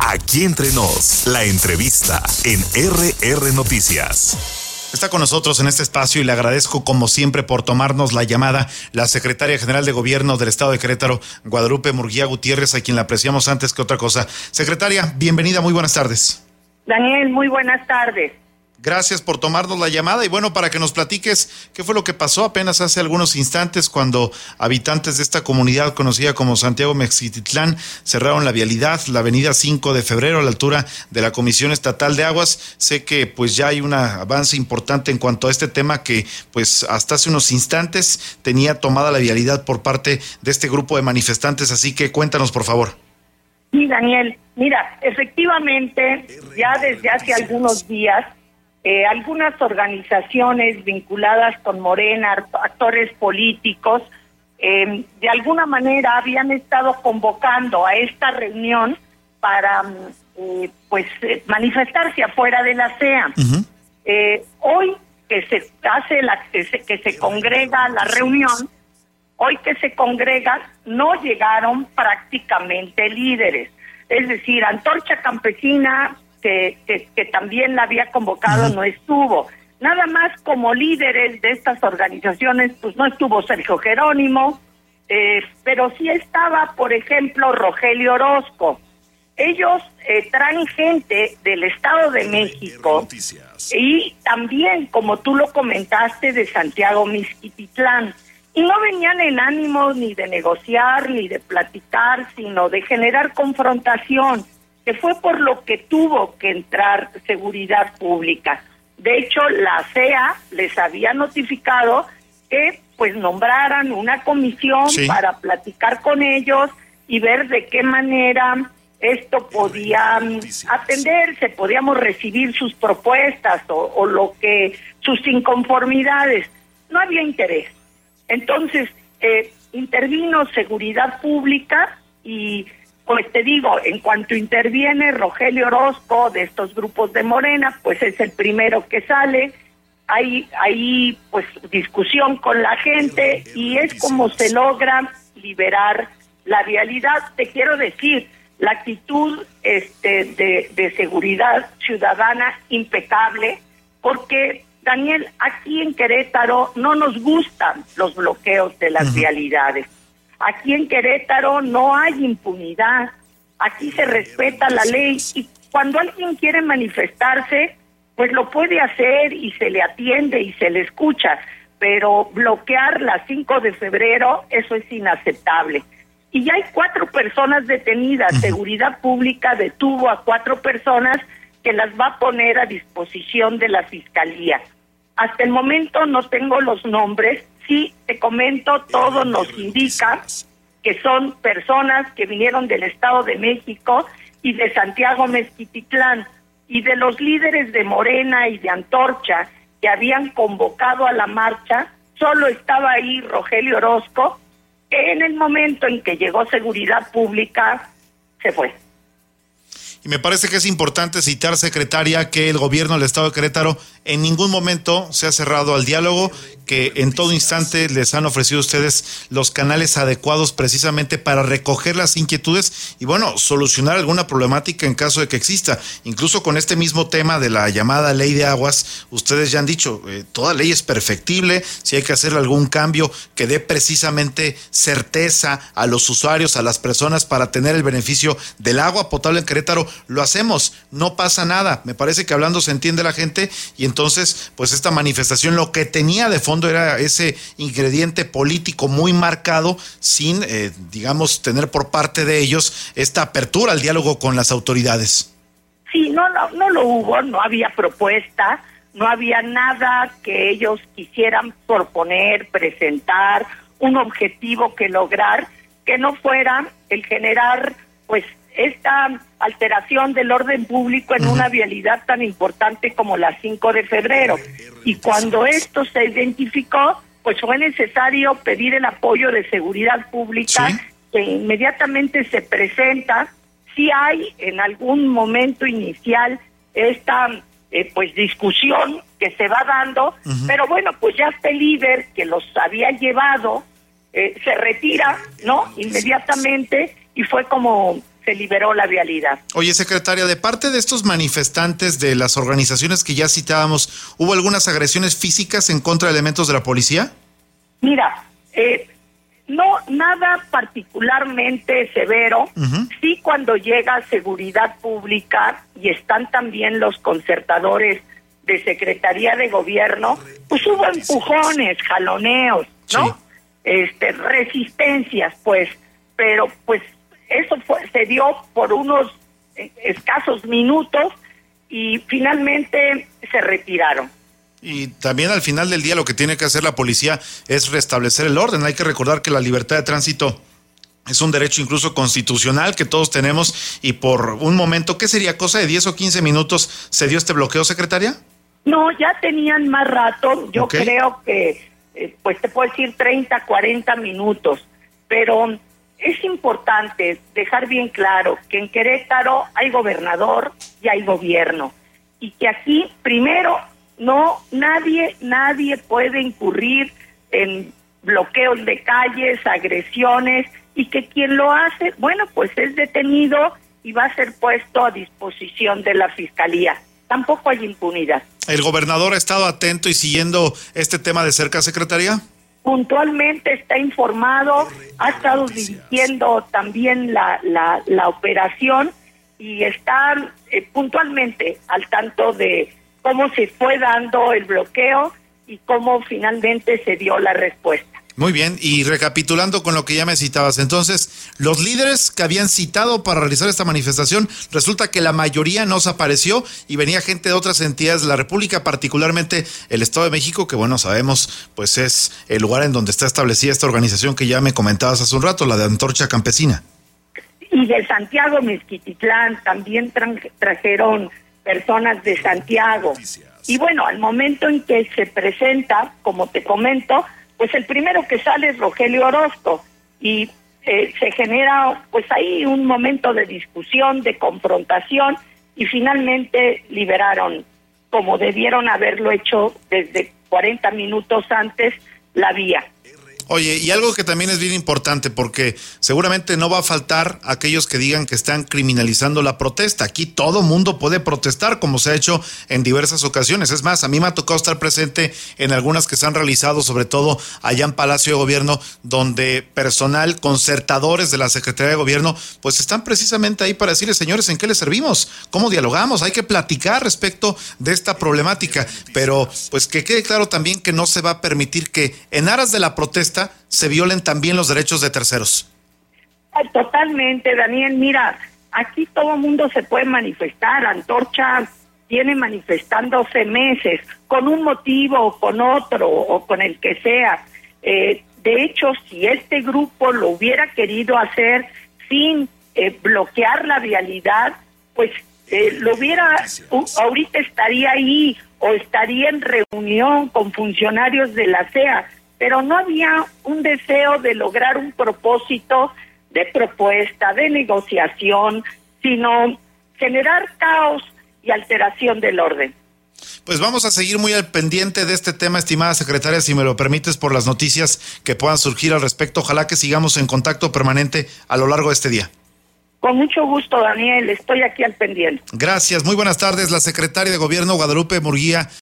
Aquí entre nos, la entrevista en RR Noticias. Está con nosotros en este espacio y le agradezco como siempre por tomarnos la llamada la secretaria general de Gobierno del Estado de Querétaro, Guadalupe Murguía Gutiérrez, a quien la apreciamos antes que otra cosa. Secretaria, bienvenida, muy buenas tardes. Daniel, muy buenas tardes. Gracias por tomarnos la llamada y bueno, para que nos platiques qué fue lo que pasó apenas hace algunos instantes cuando habitantes de esta comunidad conocida como Santiago Mezquititlán cerraron la vialidad, la avenida 5 de febrero a la altura de la Comisión Estatal de Aguas. Sé que pues ya hay un avance importante en cuanto a este tema que pues hasta hace unos instantes tenía tomada la vialidad por parte de este grupo de manifestantes, así que cuéntanos por favor. Sí, Daniel, mira, efectivamente ya desde hace algunos días algunas organizaciones vinculadas con Morena, actores políticos, de alguna manera habían estado convocando a esta reunión para manifestarse afuera de la CEA. Uh-huh. Hoy que se hace que se congrega la reunión, no llegaron prácticamente líderes. Es decir, Antorcha Campesina, que también la había convocado, uh-huh, no estuvo. Nada más como líderes de estas organizaciones, pues no estuvo Sergio Jerónimo, pero sí estaba, por ejemplo, Rogelio Orozco. Ellos traen gente del Estado de México y también, como tú lo comentaste, de Santiago Mezquititlán. Y no venían en ánimo ni de negociar, ni de platicar, sino de generar confrontación, que fue por lo que tuvo que entrar Seguridad Pública. De hecho, la CEA les había notificado que pues nombraran una comisión, sí, para platicar con ellos y ver de qué manera esto podía atenderse, podíamos recibir sus propuestas o lo que sus inconformidades. No había interés. Entonces, intervino Seguridad Pública y pues te digo, en cuanto interviene Rogelio Orozco de estos grupos de Morena, pues es el primero que sale. Hay pues discusión con la gente y es como se logra liberar la vialidad. Te quiero decir, la actitud de seguridad ciudadana impecable, porque Daniel, aquí en Querétaro no nos gustan los bloqueos de las, uh-huh, vialidades. Aquí en Querétaro no hay impunidad, aquí se respeta la ley y cuando alguien quiere manifestarse, pues lo puede hacer y se le atiende y se le escucha, pero bloquear la 5 de febrero, eso es inaceptable. Y ya hay 4 personas detenidas, Seguridad Pública detuvo a 4 personas que las va a poner a disposición de la Fiscalía. Hasta el momento no tengo los nombres. Sí, te comento, todo nos indica que son personas que vinieron del Estado de México y de Santiago Mezquititlán, y de los líderes de Morena y de Antorcha que habían convocado a la marcha, solo estaba ahí Rogelio Orozco, que en el momento en que llegó Seguridad Pública se fue. Y me parece que es importante citar, secretaria, que el gobierno del Estado de Querétaro en ningún momento se ha cerrado al diálogo, que en todo instante les han ofrecido a ustedes los canales adecuados precisamente para recoger las inquietudes y bueno, solucionar alguna problemática en caso de que exista. Incluso con este mismo tema de la llamada ley de aguas, ustedes ya han dicho, toda ley es perfectible, si hay que hacer algún cambio que dé precisamente certeza a los usuarios, a las personas para tener el beneficio del agua potable en Querétaro, lo hacemos, no pasa nada. Me parece que hablando se entiende la gente y entonces pues esta manifestación lo que tenía de fondo era ese ingrediente político muy marcado sin, digamos, tener por parte de ellos esta apertura al diálogo con las autoridades. Sí, no lo hubo, no había propuesta, no había nada que ellos quisieran proponer, presentar, un objetivo que lograr, que no fuera el generar pues esta alteración del orden público en una vialidad tan importante como la 5 de febrero. Y cuando esto se identificó, pues fue necesario pedir el apoyo de Seguridad Pública, ¿sí?, que inmediatamente se presenta. Sí hay en algún momento inicial esta pues discusión que se va dando, pero bueno, pues ya este líder que los había llevado se retira, ¿no?, inmediatamente, y fue como se liberó la vialidad. Oye, secretaria, de parte de estos manifestantes de las organizaciones que ya citábamos, ¿hubo algunas agresiones físicas en contra de elementos de la policía? Mira, no, nada particularmente severo. Sí, cuando llega seguridad pública y están también los concertadores de Secretaría de Gobierno, pues hubo empujones, jaloneos, ¿no? Sí. Resistencias, pues, pero pues eso se dio por unos escasos minutos y finalmente se retiraron. Y también al final del día lo que tiene que hacer la policía es restablecer el orden. Hay que recordar que la libertad de tránsito es un derecho incluso constitucional que todos tenemos y por un momento, ¿qué sería? ¿Cosa de 10 o 15 minutos se dio este bloqueo, secretaria? No, ya tenían más rato. Yo creo que, pues te puedo decir 30, 40 minutos. Pero es importante dejar bien claro que en Querétaro hay gobernador y hay gobierno. Y que aquí, primero, nadie puede incurrir en bloqueos de calles, agresiones, y que quien lo hace, bueno, pues es detenido y va a ser puesto a disposición de la Fiscalía. Tampoco hay impunidad. ¿El gobernador ha estado atento y siguiendo este tema de cerca, secretaria? Puntualmente está informado, ha estado dirigiendo también la operación y está puntualmente al tanto de cómo se fue dando el bloqueo y cómo finalmente se dio la respuesta. Muy bien, y recapitulando con lo que ya me citabas, entonces, los líderes que habían citado para realizar esta manifestación, resulta que la mayoría no se apareció y venía gente de otras entidades de la República, particularmente el Estado de México, que bueno, sabemos, pues es el lugar en donde está establecida esta organización que ya me comentabas hace un rato, la de Antorcha Campesina. Y de Santiago Mezquititlán también trajeron personas de Santiago. Y bueno, al momento en que se presenta, como te comento, pues el primero que sale es Rogelio Orozco y se genera pues ahí un momento de discusión, de confrontación y finalmente liberaron, como debieron haberlo hecho desde 40 minutos antes, la vía. Oye, y algo que también es bien importante, porque seguramente no va a faltar aquellos que digan que están criminalizando la protesta. Aquí todo mundo puede protestar, como se ha hecho en diversas ocasiones. Es más, a mí me ha tocado estar presente en algunas que se han realizado, sobre todo allá en Palacio de Gobierno, donde personal, concertadores de la Secretaría de Gobierno, pues están precisamente ahí para decirles, señores, ¿en qué les servimos? ¿Cómo dialogamos? Hay que platicar respecto de esta problemática, pero pues que quede claro también que no se va a permitir que en aras de la protesta se violen también los derechos de terceros. Totalmente, Daniel. Mira, aquí todo mundo se puede manifestar. Antorcha tiene manifestándose meses, con un motivo o con otro, o con el que sea. De hecho, si este grupo lo hubiera querido hacer sin bloquear la vialidad, pues lo hubiera, ahorita estaría ahí o estaría en reunión con funcionarios de la CEA, pero no había un deseo de lograr un propósito de propuesta, de negociación, sino generar caos y alteración del orden. Pues vamos a seguir muy al pendiente de este tema, estimada secretaria, si me lo permites, por las noticias que puedan surgir al respecto. Ojalá que sigamos en contacto permanente a lo largo de este día. Con mucho gusto, Daniel, estoy aquí al pendiente. Gracias, muy buenas tardes. La secretaria de Gobierno, Guadalupe Murguía,